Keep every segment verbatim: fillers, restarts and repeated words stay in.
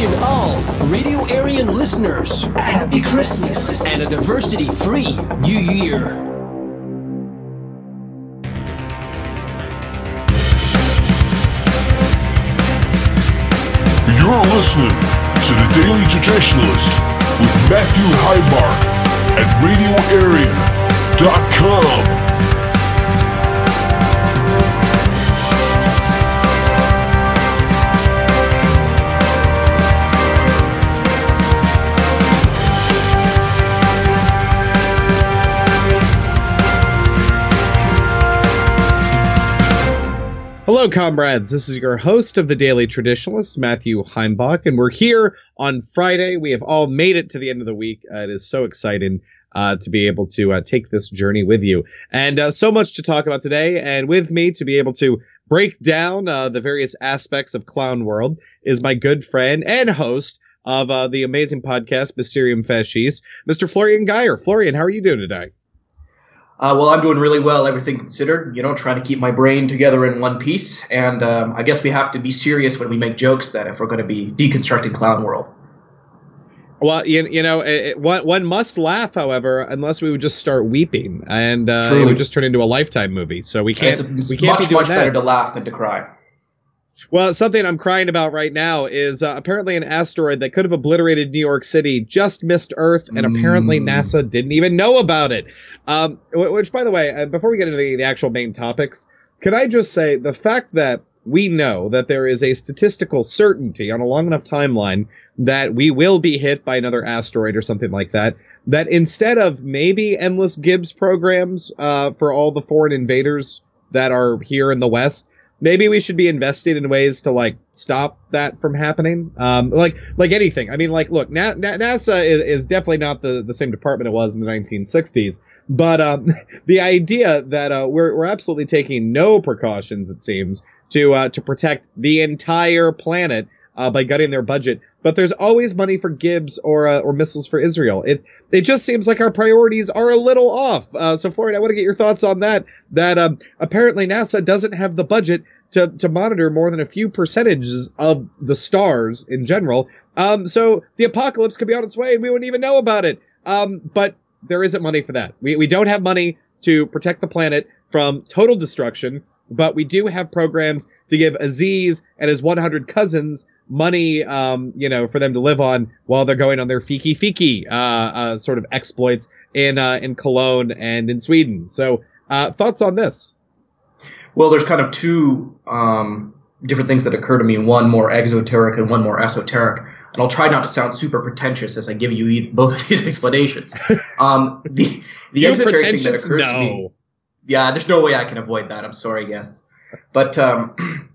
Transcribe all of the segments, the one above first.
wishing all Radio Aryan listeners a happy Christmas and a diversity-free New Year. You're listening to The Daily Traditionalist with Matthew Heimbach at radio aryan dot com. Hello, comrades. This is your host of The Daily Traditionalist, Matthew Heimbach, and we're here on Friday. We have all made it to the end of the week. Uh, it is so exciting uh, to be able to uh, take this journey with you. And uh, so much to talk about today. And with me to be able to break down uh, the various aspects of Clown World is my good friend and host of uh, the amazing podcast, Mysterium Fascis, Mister Florian Geyer. Florian, how are you doing today? Uh, well, I'm doing really well, everything considered, you know, trying to keep my brain together in one piece. And um, I guess we have to be serious when we make jokes that if we're going to be deconstructing Clown World. Well, you, you know, it, one, one must laugh, however, unless we would just start weeping. And uh, it would just turn into a Lifetime movie. So we can't, it's, it's we can't much, be doing much that. better to laugh than to cry. Well, something I'm crying about right now is uh, apparently an asteroid that could have obliterated New York City just missed Earth, and mm. apparently NASA didn't even know about it. Um, which, by the way, uh, before we get into the, the actual main topics, could I just say the fact that we know that there is a statistical certainty on a long enough timeline that we will be hit by another asteroid or something like that, that instead of maybe endless Gibbs programs uh, for all the foreign invaders that are here in the West, maybe we should be investing in ways to, like, stop that from happening. Um, like, like anything. I mean, like, look, Na- Na- NASA is, is definitely not the, the same department it was in the nineteen sixties. But um, the idea that uh, we're, we're absolutely taking no precautions, it seems, to uh, to protect the entire planet uh, by gutting their budget. But there's always money for Gibbs or uh, or missiles for Israel. It it just seems like our priorities are a little off. Uh, so, Florian, I want to get your thoughts on that. That um, apparently NASA doesn't have the budget to to monitor more than a few percentages of the stars in general. Um, so the apocalypse could be on its way and we wouldn't even know about it. Um, but there isn't money for that. We we don't have money to protect the planet from total destruction, but we do have programs to give Aziz and his one hundred cousins money, um, you know, for them to live on while they're going on their fiki fiki uh, uh, sort of exploits in uh, in Cologne and in Sweden. So, uh, thoughts on this? Well, there's kind of two um, different things that occur to me. One more exoteric and one more esoteric. And I'll try not to sound super pretentious as I give you both of these explanations. Um, the the exoteric thing that occurs no. to me, yeah, there's no way I can avoid that. I'm sorry, guests. But um,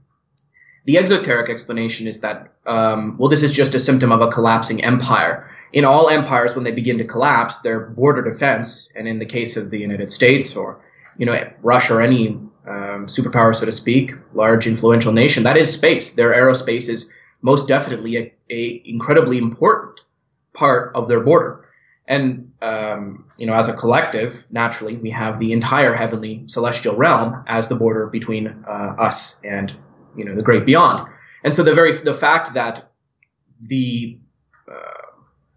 the exoteric explanation is that, um, well, this is just a symptom of a collapsing empire. In all empires, when they begin to collapse, their border defense, and in the case of the United States or, you know, Russia or any um, superpower, so to speak, large influential nation, that is space. Their aerospace is most definitely a, a incredibly important part of their border. And, um, you know, as a collective, naturally, we have the entire heavenly celestial realm as the border between uh, us and, you know, the great beyond. And so the very, the fact that the, uh,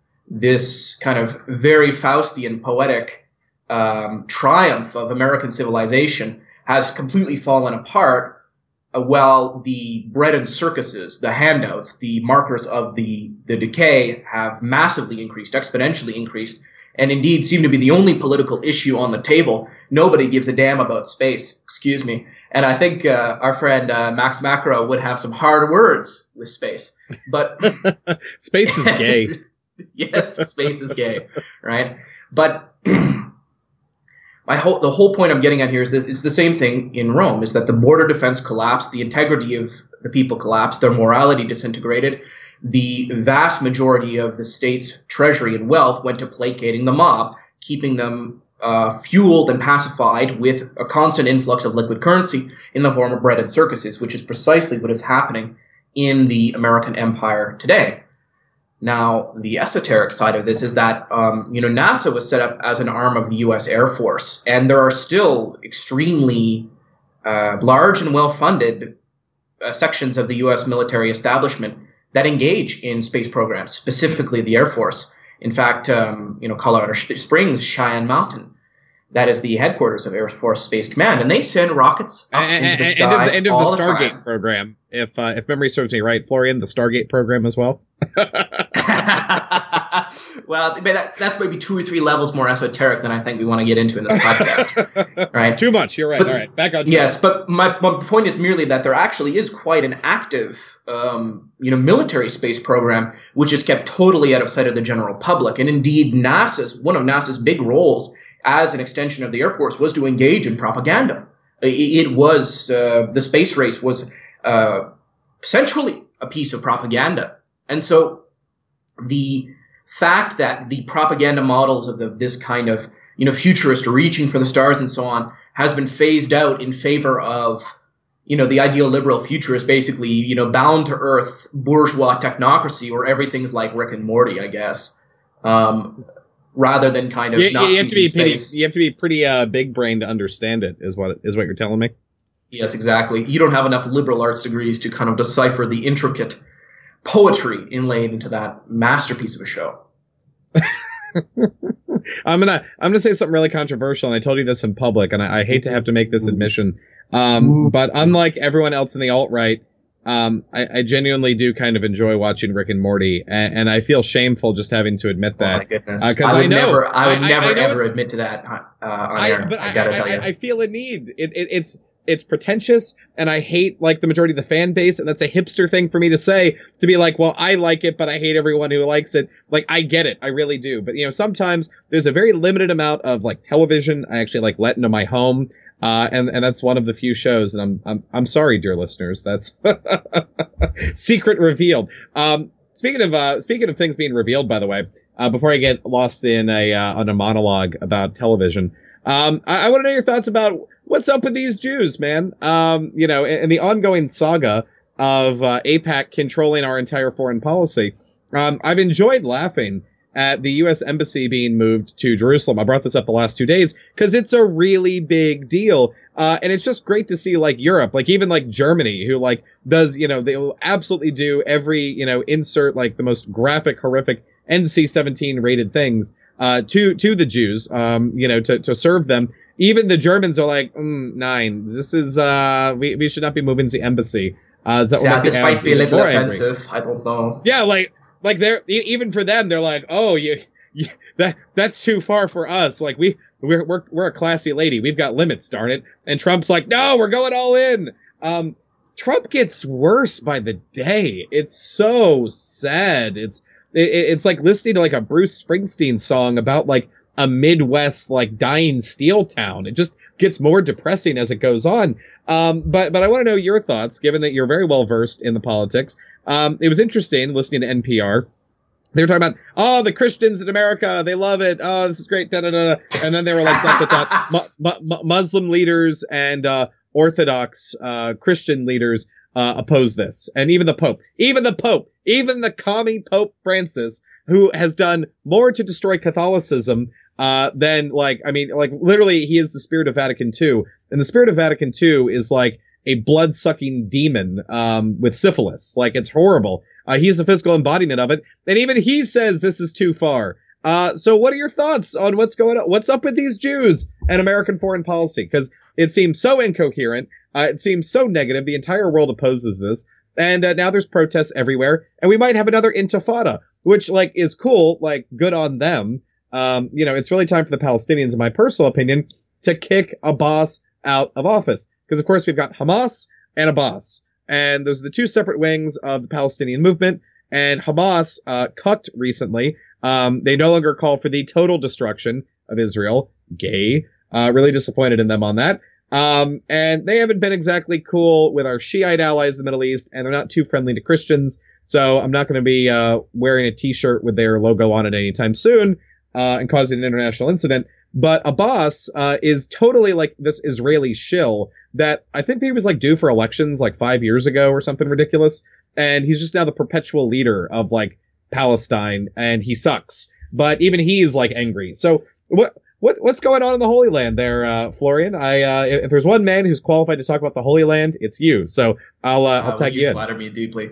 this kind of very Faustian poetic um, triumph of American civilization has completely fallen apart, while the bread and circuses, the handouts, the markers of the, the decay have massively increased, exponentially increased, and indeed seem to be the only political issue on the table. Nobody gives a damn about space, excuse me. And I think uh, our friend uh, Max Macro would have some hard words with space. But space is gay. Yes, space is gay, right? But My whole, the whole point I'm getting at here is this: it's the same thing in Rome, is that the border defense collapsed, the integrity of the people collapsed, their morality disintegrated, the vast majority of the state's treasury and wealth went to placating the mob, keeping them uh, fueled and pacified with a constant influx of liquid currency in the form of bread and circuses, which is precisely what is happening in the American empire today. Now, the esoteric side of this is that, um, you know, NASA was set up as an arm of the U S Air Force, and there are still extremely uh, large and well-funded uh, sections of the U S military establishment that engage in space programs, specifically the Air Force. In fact, um, you know, Colorado Springs, Cheyenne Mountain, that is the headquarters of Air Force Space Command, and they send rockets up and, into the and, sky and of the, and of all the the Stargate time. program, if uh, if memory serves me right, Florian, the Stargate program as well. Well, that's that's maybe two or three levels more esoteric than I think we want to get into in this podcast. Right? Too much. You're right. But, all right, back on track. Yes, but my, my point is merely that there actually is quite an active, um, you know, military space program which is kept totally out of sight of the general public. And indeed, NASA's one of NASA's big roles as an extension of the Air Force was to engage in propaganda. It, it was uh, the space race was uh, centrally a piece of propaganda, and so the fact that the propaganda models of the, this kind of, you know, futurist reaching for the stars and so on has been phased out in favor of, you know, the ideal liberal futurist, basically, you know, bound to earth bourgeois technocracy where everything's like Rick and Morty, I guess, um, rather than kind of you, Nazis you have to be in space. pretty, you have to be pretty uh, big brain to understand it. Is what is what you're telling me? Yes, exactly. You don't have enough liberal arts degrees to kind of decipher the intricate poetry inlaid into that masterpiece of a show. I'm gonna I'm gonna say something really controversial, and I told you this in public, and I, I hate to have to make this admission, um, but unlike everyone else in the alt-right, um, I, I genuinely do kind of enjoy watching Rick and Morty, and, and I feel shameful just having to admit that. Oh my goodness! Uh, I would I know, never, I would I, never I, I ever admit to that uh, on I, air. but I, I, gotta I, tell you, I, I feel a need. It, it, it's it's pretentious, and I hate like the majority of the fan base, and that's a hipster thing for me to say, to be like, well, I like it, but I hate everyone who likes it. Like, I get it, I really do. But you know, sometimes there's a very limited amount of like television I actually like let into my home. Uh, and, and that's one of the few shows, and I'm, I'm, I'm sorry, dear listeners, that's secret revealed. Um, speaking of, uh, speaking of things being revealed, by the way, uh, before I get lost in a, uh, on a monologue about television, um, I, I want to know your thoughts about what's up with these Jews, man. Um, you know, and the ongoing saga of, uh, AIPAC controlling our entire foreign policy. Um, I've enjoyed laughing at the U S Embassy being moved to Jerusalem. I brought this up the last two days because it's a really big deal. Uh, and it's just great to see like Europe, like even like Germany, who like does, you know, they will absolutely do every, you know, insert like the most graphic, horrific N C seventeen rated things, uh, to, to the Jews, um, you know, to, to serve them. Even the Germans are like, mm, nine, this is, uh, we, we should not be moving the embassy. Uh, is that yeah, what this might be a little more offensive. angry? I don't know. Yeah, like, Like they're even for them, they're like, oh, you, you that that's too far for us. Like we we're we're we're a classy lady. We've got limits, darn it. And Trump's like, no, we're going all in. Um, Trump gets worse by the day. It's so sad. It's it, it's like listening to like a Bruce Springsteen song about like a Midwest like dying steel town. It just gets more depressing as it goes on. Um, but but I want to know your thoughts, given that you're very well versed in the politics. Um, it was interesting listening to N P R. They were talking about, oh, the Christians in America, they love it. Oh, this is great. Da, da, da, da. And then they were like, da, da, da, mu- mu- Muslim leaders and uh, Orthodox uh, Christian leaders uh, oppose this. And even the Pope, even the Pope, even the commie Pope Francis, who has done more to destroy Catholicism uh, than like, I mean, like literally he is the spirit of Vatican two. And the spirit of Vatican two is like a blood-sucking demon um, with syphilis. Like, it's horrible. Uh, he's the physical embodiment of it. And even he says this is too far. Uh, so what are your thoughts on what's going on? What's up with these Jews and American foreign policy? Because it seems so incoherent. Uh, it seems so negative. The entire world opposes this. And uh, now there's protests everywhere. And we might have another intifada, which, like, is cool. Like, good on them. Um, you know, it's really time for the Palestinians, in my personal opinion, to kick Abbas out of office. Because, of course, we've got Hamas and Abbas. And those are the two separate wings of the Palestinian movement. And Hamas uh, cut recently. Um, they no longer call for the total destruction of Israel. Gay. Uh, really disappointed in them on that. Um, and they haven't been exactly cool with our Shiite allies in the Middle East. And they're not too friendly to Christians. So I'm not going to be uh, wearing a T-shirt with their logo on it anytime soon uh, and causing an international incident. But Abbas uh, is totally like this Israeli shill that I think he was like due for elections like five years ago or something ridiculous. And he's just now the perpetual leader of like Palestine, and he sucks. But even he's like angry. So what what what's going on in the Holy Land there, uh, Florian? I uh, if there's one man who's qualified to talk about the Holy Land, it's you. So I'll uh, I'll Uh, tag you you in. flatter me deeply.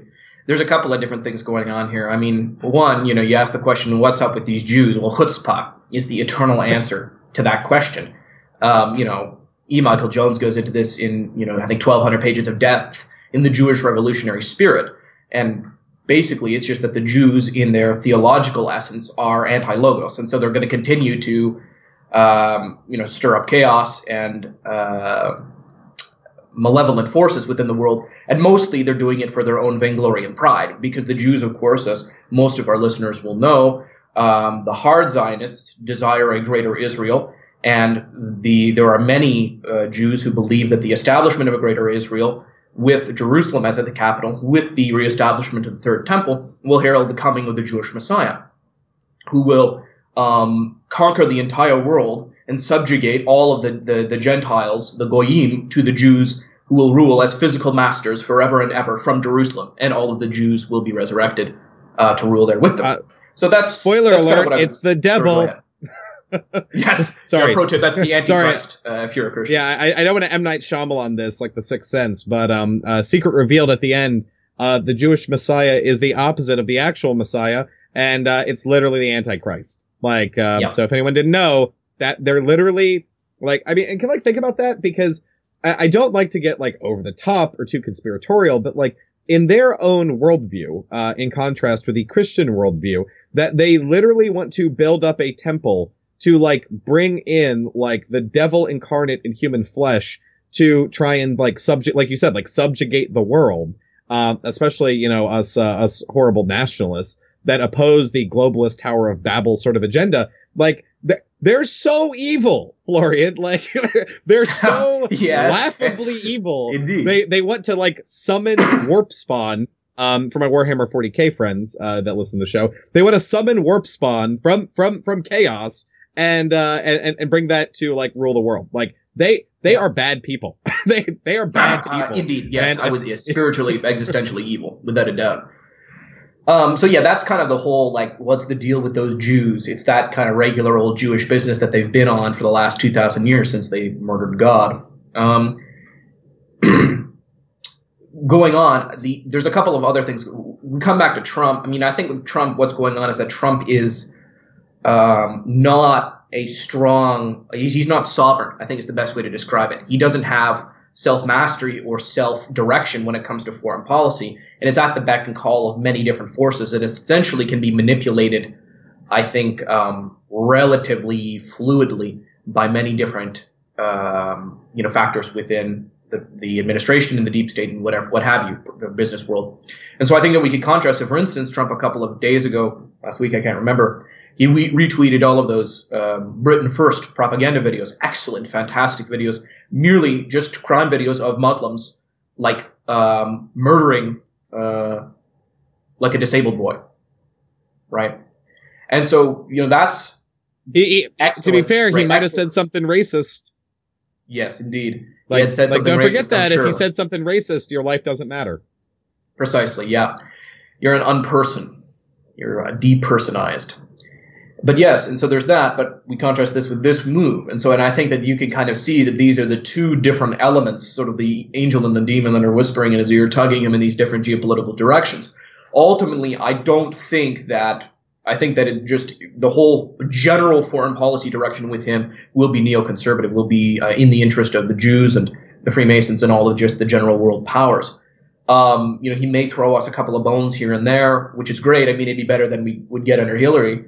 there's a couple of different things going on here. I mean, one, you know, you ask the question, what's up with these Jews? Well, chutzpah is the eternal answer to that question. Um, you know, E. Michael Jones goes into this in, you know, I think twelve hundred pages of depth in the Jewish revolutionary spirit. And basically, it's just that the Jews, in their theological essence, are anti-logos. And so they're going to continue to, um, you know, stir up chaos and uh, malevolent forces within the world. And mostly they're doing it for their own vainglory and pride. Because the Jews, of course, as most of our listeners will know, um, the hard Zionists desire a greater Israel. And the there are many uh, Jews who believe that the establishment of a greater Israel, with Jerusalem as at the capital, with the reestablishment of the Third Temple, will herald the coming of the Jewish Messiah, who will um, conquer the entire world and subjugate all of the, the, the Gentiles, the Goyim, to the Jews, who will rule as physical masters forever and ever from Jerusalem, and all of the Jews will be resurrected uh, to rule there with them. Uh, so that's spoiler that's alert. Kind of it's the devil. Yes. Sorry. Yeah, pro tip, that's the Antichrist, uh, if you're a Christian. Yeah, I, I don't want to M. Night Shyamalan this, like The Sixth Sense, but um, uh, secret revealed at the end, uh, the Jewish Messiah is the opposite of the actual Messiah, and uh, it's literally the Antichrist. Like, uh, yeah. So if anyone didn't know, that they're literally, like, I mean, and can like think about that, because I, I don't like to get, like, over the top or too conspiratorial, but, like, in their own worldview, uh, in contrast with the Christian worldview, that they literally want to build up a temple to, like, bring in, like, the devil incarnate in human flesh to try and, like, subject, like you said, like, subjugate the world, um, especially, you know, us, uh, us horrible nationalists that oppose the globalist Tower of Babel sort of agenda. Like, they're, they're so evil, Florian. Like, they're so yes. laughably evil. Indeed. They, they want to, like, summon warp spawn. Um, for my Warhammer forty K friends, uh, that listen to the show, they want to summon warp spawn from, from, from chaos. And, uh, and, and bring that to, like, rule the world. Like, they, they yeah. are bad people. they, they are bad people. Uh, indeed. Yes. And, I would, yes, spiritually, existentially evil, without a doubt. Um, so yeah, that's kind of the whole, like, what's the deal with those Jews? It's that kind of regular old Jewish business that they've been on for the last two thousand years since they murdered God. Um, going on, the, there's a couple of other things. We come back to Trump. I mean, I think with Trump, what's going on is that Trump is, Um, not a strong, he's, he's not sovereign, I think is the best way to describe it. He doesn't have self-mastery or self-direction when it comes to foreign policy, and is at the beck and call of many different forces that essentially can be manipulated, I think, um, relatively fluidly by many different, um, you know, factors within the, the administration and the deep state and whatever, what have you, the business world. And so I think that we could contrast it. For instance, Trump a couple of days ago, last week, I can't remember, he re- retweeted all of those um, Britain First propaganda videos, excellent, fantastic videos, merely just crime videos of Muslims, like um, murdering uh, like a disabled boy, right? And so, you know, that's he, he, to be fair, right, he might excellent. have said something racist. Yes, indeed. Like, he had said like something don't racist, forget that I'm sure. if he said something racist, your life doesn't matter. Precisely, yeah. You're an unperson. You're uh, depersonized. But yes, and so there's that, but we contrast this with this move. And so, and I think that you can kind of see that these are the two different elements, sort of the angel and the demon that are whispering in his ear, tugging him in these different geopolitical directions. Ultimately, I don't think that, I think that it just, the whole general foreign policy direction with him will be neoconservative, will be uh, in the interest of the Jews and the Freemasons and all of just the general world powers. Um, you know, he may throw us a couple of bones here and there, which is great. I mean, it'd be better than we would get under Hillary.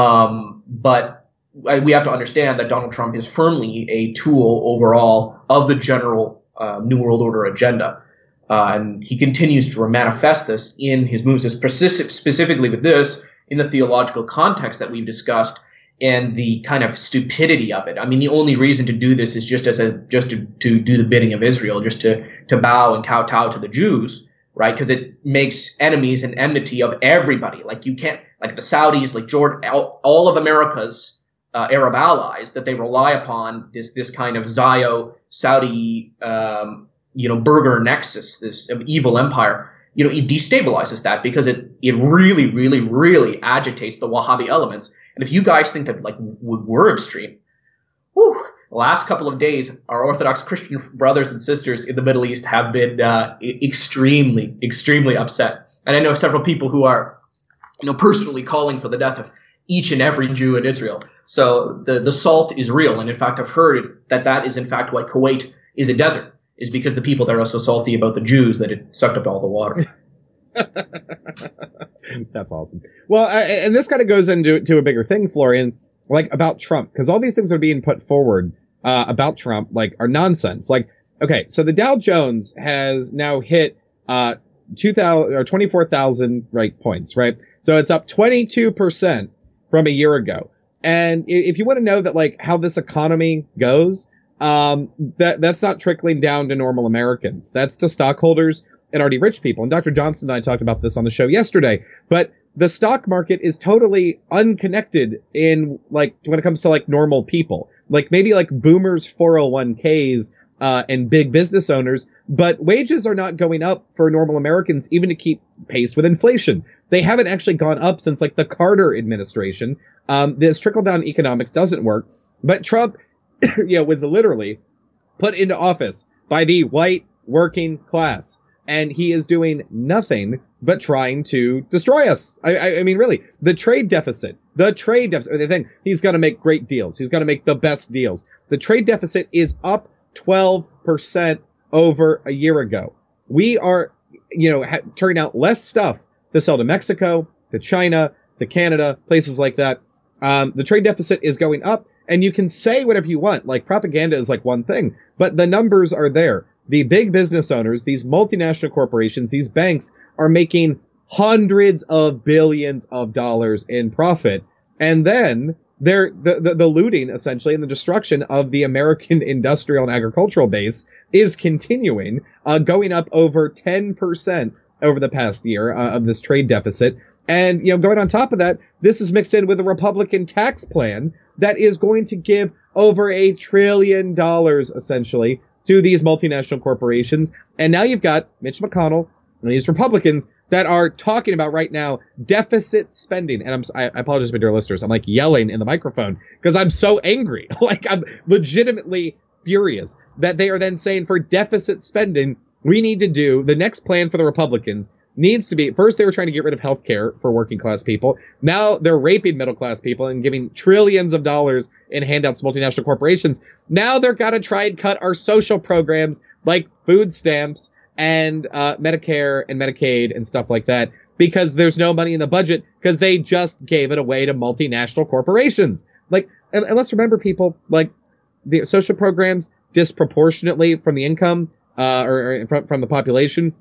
Um, but we have to understand that Donald Trump is firmly a tool overall of the general uh, New World Order agenda. Uh, and he continues to manifest this in his moves, specifically with this, in the theological context that we've discussed and the kind of stupidity of it. I mean, the only reason to do this is just as a just to, to do the bidding of Israel, just to, to bow and kowtow to the Jews, right? Because it makes enemies and enmity of everybody. Like you can't, like the Saudis, like Jordan, all, all of America's uh, Arab allies that they rely upon, this this kind of Zio Saudi, um, you know, burger nexus, this evil empire. You know, it destabilizes that because it it really, really, really agitates the Wahhabi elements. And if you guys think that like we're extreme, whew, the last couple of days, our Orthodox Christian brothers and sisters in the Middle East have been uh, extremely, extremely upset And I know several people who are, you know, personally calling for the death of each and every Jew in Israel. So the, the salt is real. And in fact, I've heard that that is in fact why Kuwait is a desert, is because the people there are so salty about the Jews that it sucked up all the water. That's awesome. Well, I, and this kind of goes into to a bigger thing, Florian, like about Trump, because all these things are being put forward uh, about Trump, like, are nonsense. Like, okay, so the Dow Jones has now hit uh, two thousand or twenty-four thousand right points, right? So it's up twenty-two percent from a year ago. And if you want to know that, like, how this economy goes, um, that that's not trickling down to normal Americans. That's to stockholders and already rich people. And Doctor Johnson and I talked about this on the show yesterday. But the stock market is totally unconnected in, like, when it comes to, like, normal people. Like, maybe, like, boomers' four oh one k's uh, and big business owners. But wages are not going up for normal Americans, even to keep pace with inflation. They haven't actually gone up since, like, the Carter administration. Um, this trickle-down economics doesn't work. But Trump, you know, was literally put into office by the white working class. And he is doing nothing but trying to destroy us. I, I, I mean, really, the trade deficit, the trade deficit, the thing, he's going to make great deals. He's going to make the best deals. The trade deficit is up twelve percent over a year ago. We are, you know, ha- turning out less stuff to sell to Mexico, to China, to Canada, places like that. Um, the trade deficit is going up, and you can say whatever you want. Like, propaganda is like one thing, but the numbers are there. The big business owners, these multinational corporations, these banks are making hundreds of billions of dollars in profit. And then they're the, the, the looting, essentially, and the destruction of the American industrial and agricultural base is continuing, uh, going up over ten percent over the past year uh, of this trade deficit. And, you know, going on top of that, this is mixed in with a Republican tax plan that is going to give over a trillion dollars, essentially, to these multinational corporations. And now you've got Mitch McConnell and these Republicans that are talking about right now deficit spending. And I'm, I apologize, my dear listeners. I'm like yelling in the microphone because I'm so angry. Like, I'm legitimately furious that they are then saying for deficit spending, we need to do the next plan for the Republicans needs to be, first they were trying to get rid of health care for working class people. Now they're raping middle class people and giving trillions of dollars in handouts to multinational corporations. Now they're got to try and cut our social programs like food stamps and uh, Medicare and Medicaid and stuff like that because there's no money in the budget because they just gave it away to multinational corporations. Like, and, and let's remember, people, like, the social programs disproportionately from the income uh, or, or from, from the population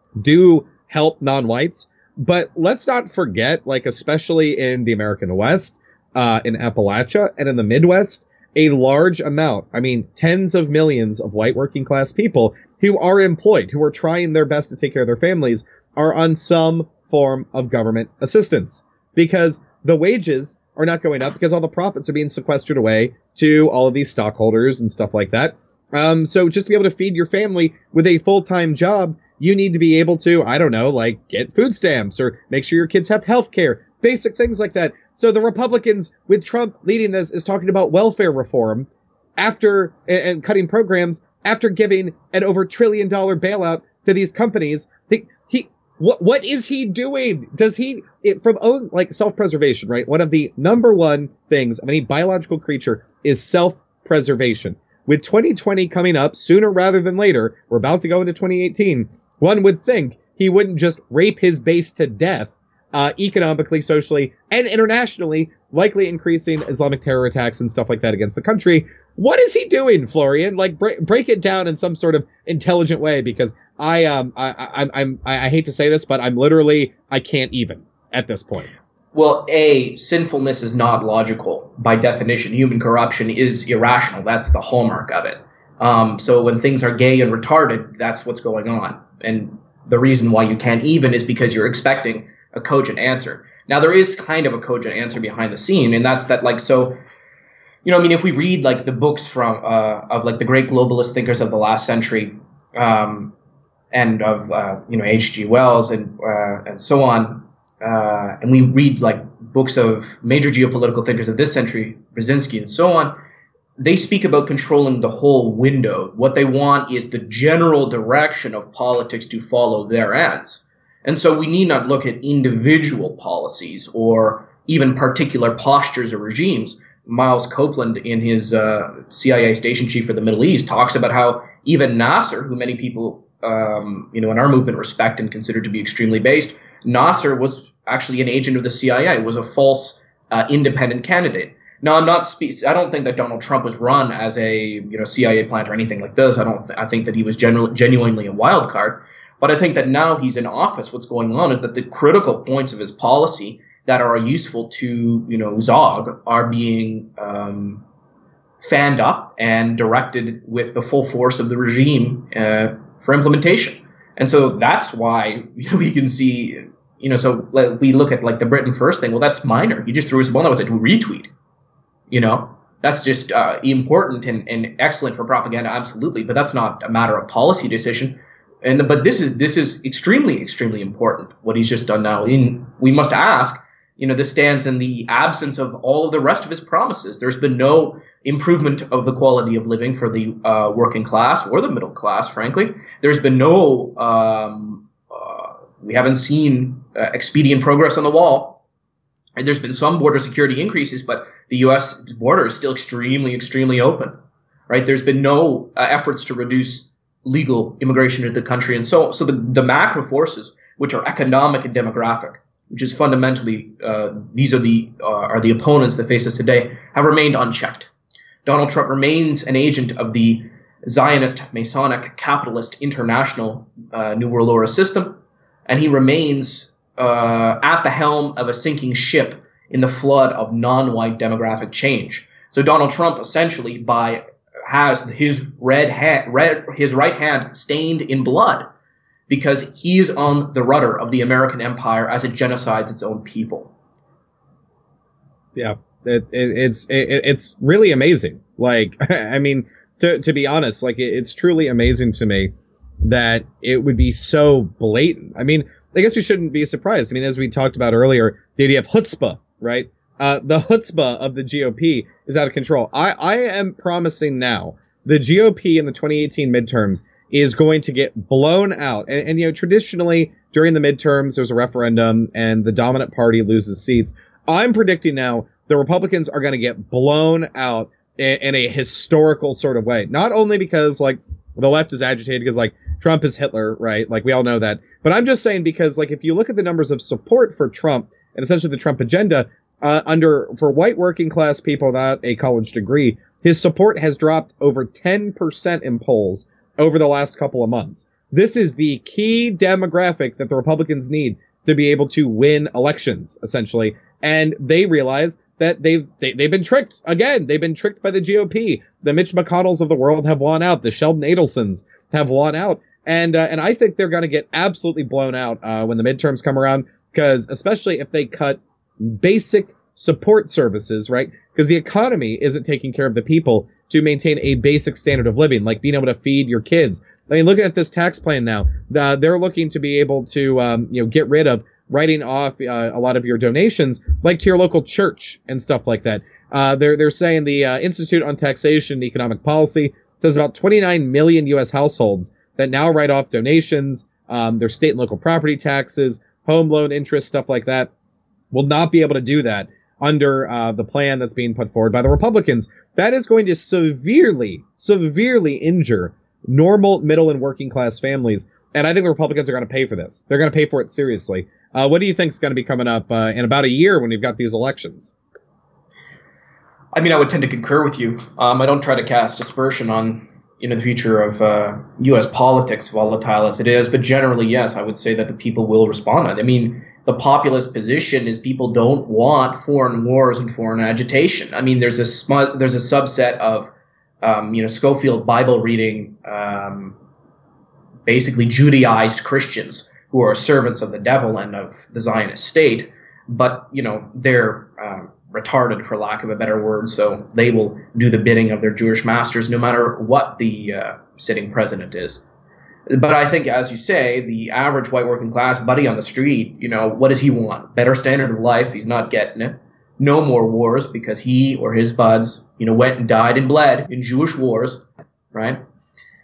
do help non-whites, but let's not forget, like, especially in the American West, uh, in Appalachia and in the Midwest, a large amount, I mean, tens of millions of white working class people who are employed, who are trying their best to take care of their families, are on some form of government assistance because the wages are not going up because all the profits are being sequestered away to all of these stockholders and stuff like that. Um, so just to be able to feed your family with a full-time job, you need to be able to, I don't know, like, get food stamps or make sure your kids have health care, basic things like that. So the Republicans, with Trump leading this, is talking about welfare reform after and, and cutting programs after giving an over trillion dollar bailout to these companies. He, he what what is he doing? Does he, it, from own, like, self-preservation, right? One of the number one things of any biological creature is self-preservation. With twenty twenty coming up sooner rather than later, we're about to go into twenty eighteen. One would think he wouldn't just rape his base to death, uh, economically, socially, and internationally, likely increasing Islamic terror attacks and stuff like that against the country. What is he doing, Florian? Like, break, break it down in some sort of intelligent way, because I, um, I, I, I'm, I, I hate to say this, but I'm literally, I can't even at this point. Well, A, sinfulness is not logical by definition. Human corruption is irrational. That's the hallmark of it. Um, so when things are gay and retarded, that's what's going on. And the reason why you can't even is because you're expecting a cogent answer. Now, there is kind of a cogent answer behind the scene, and that's that, like, so, you know, I mean, if we read, like, the books from, uh, of, like, the great globalist thinkers of the last century, um, and of, uh, you know, H G Wells and, uh, and so on, uh, and we read, like, books of major geopolitical thinkers of this century, Brzezinski and so on, they speak about controlling the whole window. What they want is the general direction of politics to follow their ends. And so we need not look at individual policies or even particular postures or regimes. Miles Copeland, in his uh, C I A station chief for the Middle East, talks about how even Nasser, who many people, um, you know, in our movement respect and consider to be extremely based, Nasser was actually an agent of the C I A, was a false uh, independent candidate. Now, I'm not. Spe- I don't think that Donald Trump was run as a you know C I A plant or anything like this. I don't. Th- I think that he was genu- genuinely a wild card. But I think that now he's in office, what's going on is that the critical points of his policy that are useful to, you know, Zog are being um, fanned up and directed with the full force of the regime uh, for implementation. And so that's why we can see, you know, so we look at like the Britain First thing. Well, that's minor. He just threw his ball. That was a retweet. You know, that's just uh, important and, and excellent for propaganda, absolutely. But that's not a matter of policy decision. And the, but this is this is extremely, extremely important, what he's just done now. In, we must ask, you know, this stands in the absence of all of the rest of his promises. There's been no improvement of the quality of living for the uh, working class or the middle class, frankly. There's been no, um, uh, we haven't seen uh, expedient progress on the wall. And there's been some border security increases, but the U S border is still extremely, extremely open, right? There's been no uh, efforts to reduce legal immigration into the country. And so, so the, the macro forces, which are economic and demographic, which is fundamentally, uh, these are the, uh, are the opponents that face us today, have remained unchecked. Donald Trump remains an agent of the Zionist, Masonic, capitalist, international, uh, New World Order system. And he remains, uh, at the helm of a sinking ship in the flood of non-white demographic change. So Donald Trump essentially by, has his red hand, red, his right hand stained in blood because he's on the rudder of the American empire as it genocides its own people. Yeah, it, it, it's it, it's really amazing. Like, I mean, to to be honest, like it, it's truly amazing to me that it would be so blatant. I mean, I guess we shouldn't be surprised. I mean, as we talked about earlier, the idea of chutzpah, right? Uh, the chutzpah of the G O P is out of control. I, I am promising now the G O P in the twenty eighteen midterms is going to get blown out. And, and, you know, traditionally during the midterms, there's a referendum and the dominant party loses seats. I'm predicting now the Republicans are going to get blown out in, in a historical sort of way. Not only because, like, the left is agitated because, like, Trump is Hitler, right? Like, we all know that. But I'm just saying because, like, if you look at the numbers of support for Trump and essentially the Trump agenda, Uh, under for white working class people without a college degree, his support has dropped over ten percent in polls over the last couple of months. This is the key demographic that the Republicans need to be able to win elections, essentially. And they realize that they've they, they've been tricked again. They've been tricked by the G O P. The Mitch McConnells of the world have won out. The Sheldon Adelsons have won out, and uh, and I think they're going to get absolutely blown out uh, when the midterms come around. Because especially if they cut basic support services, right? Because the economy isn't taking care of the people to maintain a basic standard of living, like being able to feed your kids. I mean, looking at this tax plan now, uh, they're looking to be able to, um, you know, get rid of writing off uh, a lot of your donations, like to your local church and stuff like that. Uh, they're they're saying the uh, Institute on Taxation and Economic Policy says about twenty-nine million U S households that now write off donations, um, their state and local property taxes, home loan interest, stuff like that, will not be able to do that under uh, the plan that's being put forward by the Republicans. That is going to severely, severely injure normal middle and working class families. And I think the Republicans are going to pay for this. They're going to pay for it seriously. Uh, what do you think is going to be coming up uh, in about a year when we've got these elections? I mean, I would tend to concur with you. Um, I don't try to cast aspersion on, you know, the future of uh, U S politics, volatile as it is. But generally, yes, I would say that the people will respond. I mean, the populist position is people don't want foreign wars and foreign agitation. I mean, there's a sm- there's a subset of, um, you know, Schofield Bible reading, um, basically Judaized Christians who are servants of the devil and of the Zionist state. But, you know, they're uh, retarded, for lack of a better word. So they will do the bidding of their Jewish masters no matter what the uh, sitting president is. But I think, as you say, the average white working class buddy on the street, you know, what does he want? Better standard of life. He's not getting it. No more wars because he or his buds, you know, went and died and bled in Jewish wars, right?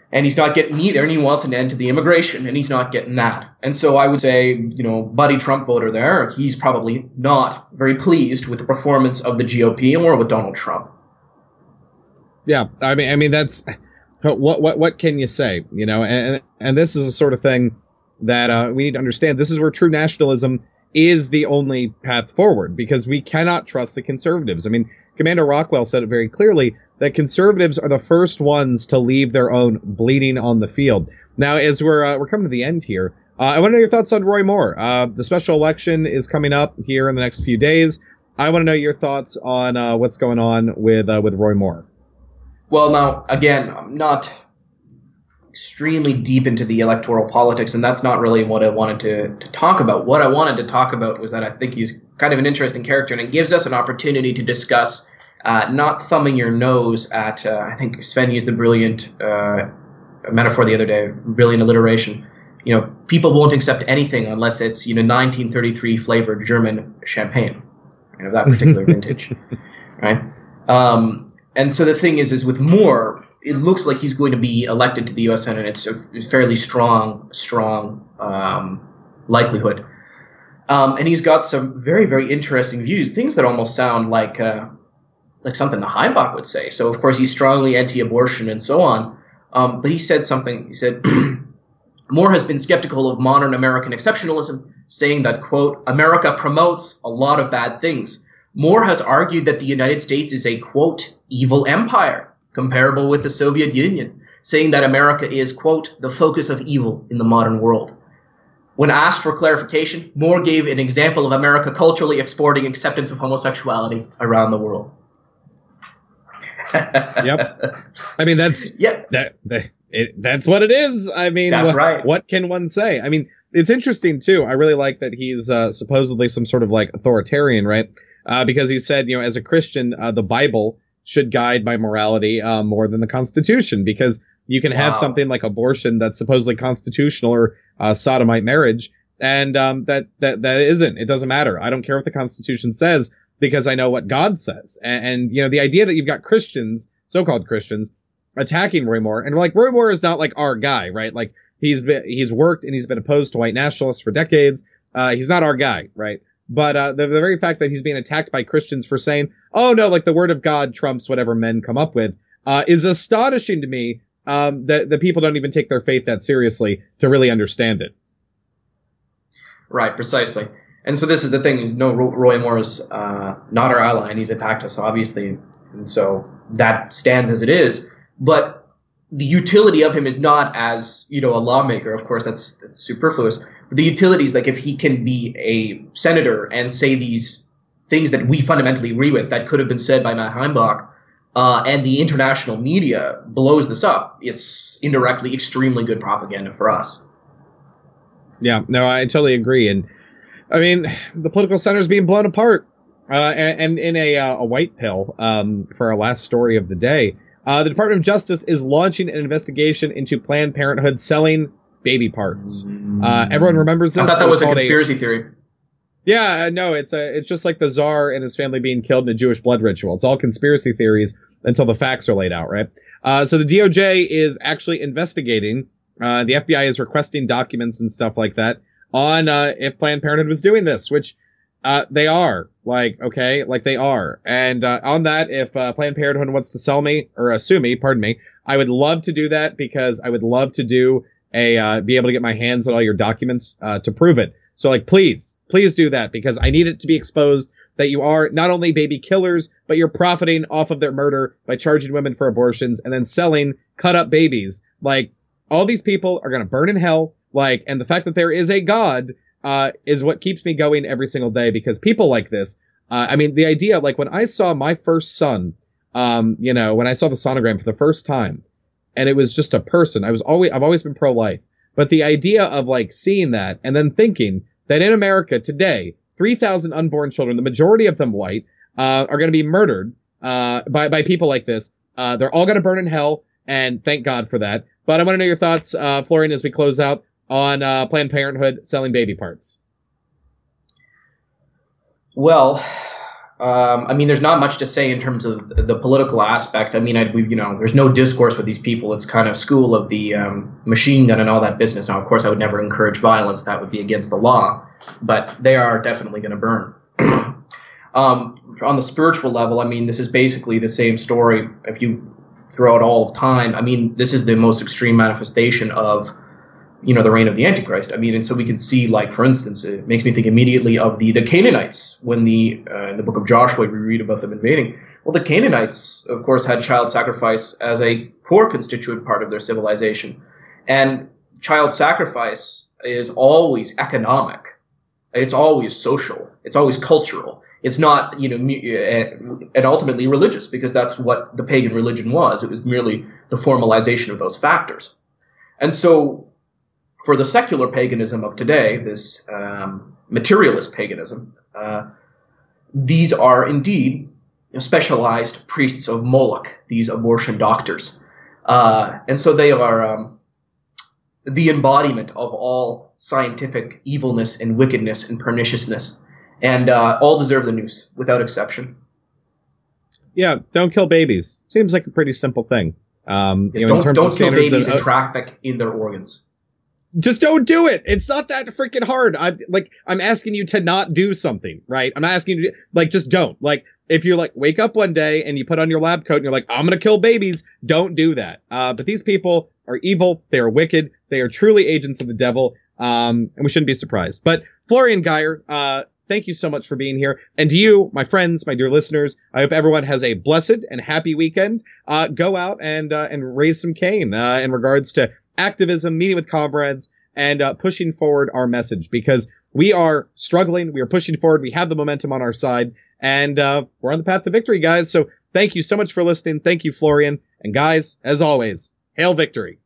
And he's not getting either, and he wants an end to the immigration, and he's not getting that. And so I would say, you know, buddy Trump voter there, he's probably not very pleased with the performance of the G O P or with Donald Trump. Yeah, I mean, I mean that's what what what can you say, you know? And and this is the sort of thing that uh, we need to understand. This is where true nationalism is the only path forward, because we cannot trust the conservatives. I mean, Commander Rockwell said it very clearly that conservatives are the first ones to leave their own bleeding on the field. Now, as we're uh, we're coming to the end here, uh, I want to know your thoughts on Roy Moore. Uh, the special election is coming up here in the next few days. I want to know your thoughts on uh, what's going on with uh, with Roy Moore. Well, now, again, I'm not extremely deep into the electoral politics, and that's not really what I wanted to, to talk about. What I wanted to talk about was that I think he's kind of an interesting character, and it gives us an opportunity to discuss uh, not thumbing your nose at, uh, I think Sven used the brilliant uh, metaphor the other day, brilliant alliteration. You know, people won't accept anything unless it's, you know, nineteen thirty-three flavored German champagne, you know, that particular vintage, right? Um, and so the thing is, is with Moore, it looks like he's going to be elected to the U S Senate. It's a fairly strong, strong um, likelihood. Um, and he's got some very, very interesting views, things that almost sound like uh, like something the Heimbach would say. So, of course, he's strongly anti-abortion and so on. Um, but he said something. He said, Moore has been skeptical of modern American exceptionalism, saying that, quote, America promotes a lot of bad things. Moore has argued that the United States is a, quote, evil empire, comparable with the Soviet Union, saying that America is, quote, the focus of evil in the modern world. When asked for clarification, Moore gave an example of America culturally exporting acceptance of homosexuality around the world. Yep. I mean, that's yep. that, that it, that's what it is. I mean, that's what, right. What can one say? I mean, it's interesting, too. I really like that he's uh, supposedly some sort of like authoritarian, right? Uh, because he said, you know, as a Christian, uh, the Bible should guide my morality uh, more than the Constitution, because you can have wow. something like abortion that's supposedly constitutional, or uh, sodomite marriage, and um, that that that isn't. It doesn't matter. I don't care what the Constitution says, because I know what God says. And, and you know, the idea that you've got Christians, so-called Christians, attacking Roy Moore, and like Roy Moore is not like our guy, right? Like he's been, he's worked and he's been opposed to white nationalists for decades. Uh, he's not our guy, right? But uh, the, the very fact that he's being attacked by Christians for saying, oh, no, like the word of God trumps whatever men come up with, uh, is astonishing to me, um, that the people don't even take their faith that seriously to really understand it. Right, precisely. And so this is the thing. No, Roy Moore is uh, not our ally, and he's attacked us, obviously. And so that stands as it is. But the utility of him is not as, you know, a lawmaker. Of course, that's, that's superfluous. But the utility is like if he can be a senator and say these things that we fundamentally agree with that could have been said by Matt Heimbach, uh, and the international media blows this up, it's indirectly extremely good propaganda for us. Yeah, no, I totally agree. And I mean, the political center is being blown apart. Uh, and, and in a, uh, a white pill, um, for our last story of the day, uh, the Department of Justice is launching an investigation into Planned Parenthood selling baby parts. Uh, everyone remembers this. I thought that was, was a conspiracy a, theory. Yeah, no, it's a, it's just like the Tsar and his family being killed in a Jewish blood ritual. It's all conspiracy theories until the facts are laid out, right? Uh, so the D O J is actually investigating. Uh, the F B I is requesting documents and stuff like that on uh, if Planned Parenthood was doing this, which uh, they are. Like, okay, like they are. And uh, on that, if uh, Planned Parenthood wants to sell me, or uh, sue me, pardon me, I would love to do that, because I would love to do a uh, be able to get my hands on all your documents uh, to prove it. So, like, please, please do that, because I need it to be exposed that you are not only baby killers, but you're profiting off of their murder by charging women for abortions and then selling cut up babies. Like, all these people are going to burn in hell. Like, and the fact that there is a God uh, is what keeps me going every single day, because people like this, uh, I mean, the idea, like when I saw my first son, um, you know, when I saw the sonogram for the first time, and it was just a person, I was always, I've always been pro-life. But the idea of like seeing that and then thinking that in America today, three thousand unborn children, the majority of them white, uh, are going to be murdered, uh, by, by people like this. Uh, they're all going to burn in hell. And thank God for that. But I want to know your thoughts, uh, Florian, as we close out on, uh, Planned Parenthood selling baby parts. Well, Um, I mean, there's not much to say in terms of the political aspect. I mean, I, we, you know, there's no discourse with these people. It's kind of school of the um, machine gun and all that business. Now, of course, I would never encourage violence. That would be against the law. But they are definitely going to burn. um, on the spiritual level, I mean, this is basically the same story if you throw out all of time. I mean, this is the most extreme manifestation of, you know, the reign of the Antichrist. I mean, and so we can see, like, for instance, it makes me think immediately of the, the Canaanites. When the uh, in the book of Joshua, we read about them invading. Well, the Canaanites, of course, had child sacrifice as a core constituent part of their civilization. And child sacrifice is always economic. It's always social. It's always cultural. It's not, you know, and ultimately religious, because that's what the pagan religion was. It was merely the formalization of those factors. And so for the secular paganism of today, this um, materialist paganism, uh, these are indeed you know, specialized priests of Moloch, these abortion doctors. Uh, and so they are um, the embodiment of all scientific evilness and wickedness and perniciousness, and uh, all deserve the noose, without exception. Yeah, don't kill babies. Seems like a pretty simple thing. Um, yes, you know, don't in terms don't of kill babies of, and traffic in their organs. Just don't do it. It's not that freaking hard. I'm like, I'm asking you to not do something, right? I'm asking you to, like, just don't. Like, if you like wake up one day and you put on your lab coat and you're like, I'm going to kill babies, don't do that. Uh, but these people are evil. They are wicked. They are truly agents of the devil. Um, and we shouldn't be surprised. But Florian Geyer, uh, thank you so much for being here. And to you, my friends, my dear listeners, I hope everyone has a blessed and happy weekend. Uh, go out and, uh, and raise some cane, uh, in regards to activism, meeting with comrades, and uh, pushing forward our message, because we are struggling. We are pushing forward. We have the momentum on our side, and uh, we're on the path to victory, guys. So thank you so much for listening. Thank you, Florian. And guys, as always, hail victory.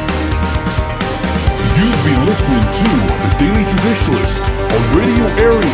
You've been listening to The Daily Traditionalist on Radio Area